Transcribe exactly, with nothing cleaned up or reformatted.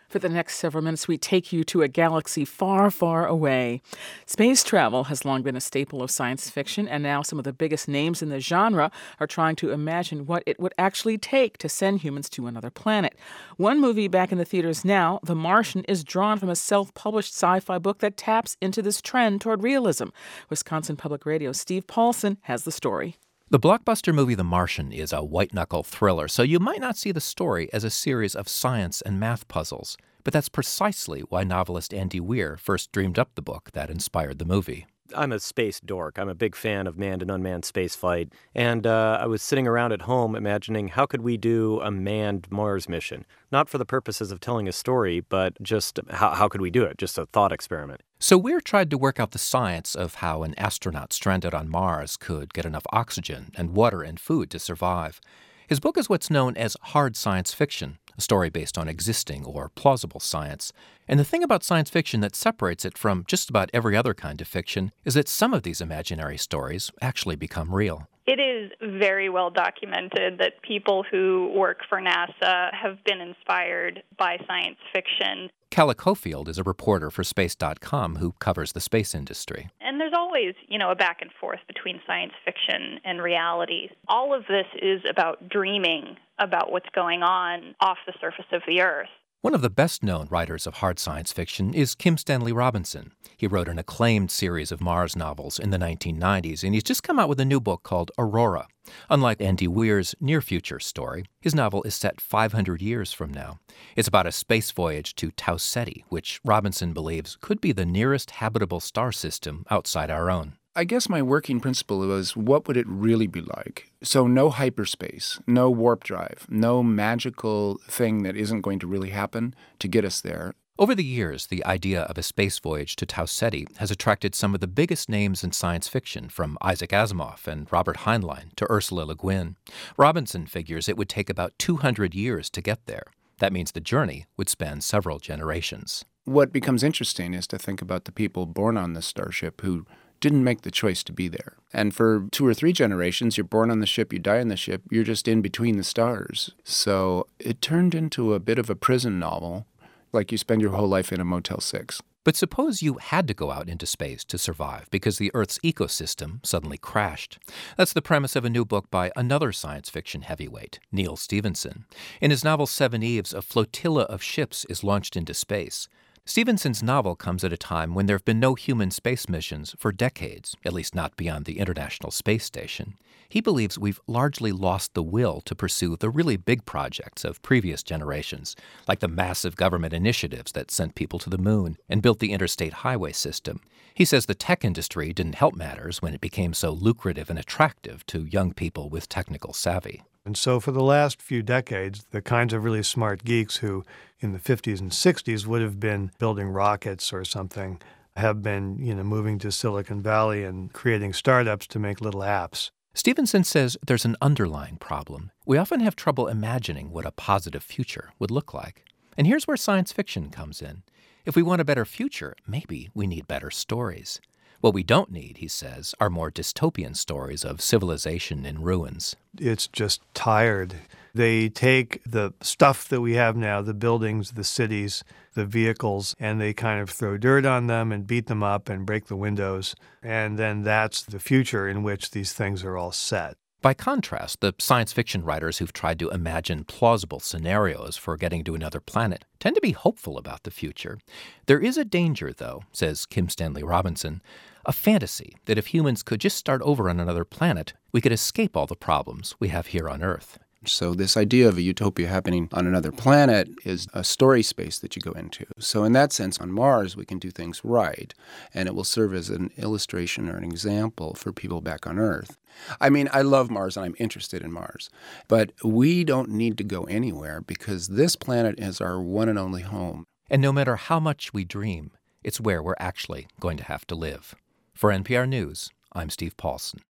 For the next several minutes, we take you to a galaxy far, far away. Space travel has long been a staple of science fiction, and now some of the biggest names in the genre are trying to imagine what it would actually take to send humans to another planet. One movie back in the theaters now, The Martian, is drawn from a self-published sci-fi book that taps into this trend toward realism. Wisconsin Public Radio's Steve Paulson has the story. The blockbuster movie The Martian is a white-knuckle thriller, so you might not see the story as a series of science and math puzzles. But that's precisely why novelist Andy Weir first dreamed up the book that inspired the movie. I'm a space dork. I'm a big fan of manned and unmanned spaceflight. And uh, I was sitting around at home imagining how could we do a manned Mars mission? Not for the purposes of telling a story, but just how, how could we do it? Just a thought experiment. So Weir tried to work out the science of how an astronaut stranded on Mars could get enough oxygen and water and food to survive. His book is what's known as hard science fiction, a story based on existing or plausible science. And the thing about science fiction that separates it from just about every other kind of fiction is that some of these imaginary stories actually become real. It is very well documented that people who work for NASA have been inspired by science fiction. Calla Cofield is a reporter for Space dot com who covers the space industry. And there's always, you know, a back and forth between science fiction and reality. All of this is about dreaming about what's going on off the surface of the Earth. One of the best-known writers of hard science fiction is Kim Stanley Robinson. He wrote an acclaimed series of Mars novels in the nineteen nineties, and he's just come out with a new book called Aurora. Unlike Andy Weir's near-future story, his novel is set five hundred years from now. It's about a space voyage to Tau Ceti, which Robinson believes could be the nearest habitable star system outside our own. I guess my working principle was, what would it really be like? So no hyperspace, no warp drive, no magical thing that isn't going to really happen to get us there. Over the years, the idea of a space voyage to Tau Ceti has attracted some of the biggest names in science fiction, from Isaac Asimov and Robert Heinlein to Ursula Le Guin. Robinson figures it would take about two hundred years to get there. That means the journey would span several generations. What becomes interesting is to think about the people born on this starship who didn't make the choice to be there. And for two or three generations, you're born on the ship, you die on the ship, you're just in between the stars. So it turned into a bit of a prison novel, like you spend your whole life in a Motel six. But suppose you had to go out into space to survive because the Earth's ecosystem suddenly crashed. That's the premise of a new book by another science fiction heavyweight, Neal Stephenson. In his novel Seven Eves, a flotilla of ships is launched into space. Stephenson's novel comes at a time when there have been no human space missions for decades, at least not beyond the International Space Station. He believes we've largely lost the will to pursue the really big projects of previous generations, like the massive government initiatives that sent people to the moon and built the interstate highway system. He says the tech industry didn't help matters when it became so lucrative and attractive to young people with technical savvy. And so for the last few decades, the kinds of really smart geeks who in the fifties and sixties would have been building rockets or something have been, you know, moving to Silicon Valley and creating startups to make little apps. Stephenson says there's an underlying problem. We often have trouble imagining what a positive future would look like. And here's where science fiction comes in. If we want a better future, maybe we need better stories. What we don't need, he says, are more dystopian stories of civilization in ruins. It's just tired. They take the stuff that we have now, the buildings, the cities, the vehicles, and they kind of throw dirt on them and beat them up and break the windows. And then that's the future in which these things are all set. By contrast, the science fiction writers who've tried to imagine plausible scenarios for getting to another planet tend to be hopeful about the future. There is a danger, though, says Kim Stanley Robinson, a fantasy that if humans could just start over on another planet, we could escape all the problems we have here on Earth. So this idea of a utopia happening on another planet is a story space that you go into. So in that sense, on Mars, we can do things right, and it will serve as an illustration or an example for people back on Earth. I mean, I love Mars and I'm interested in Mars, but we don't need to go anywhere because this planet is our one and only home. And no matter how much we dream, it's where we're actually going to have to live. For N P R News, I'm Steve Paulson.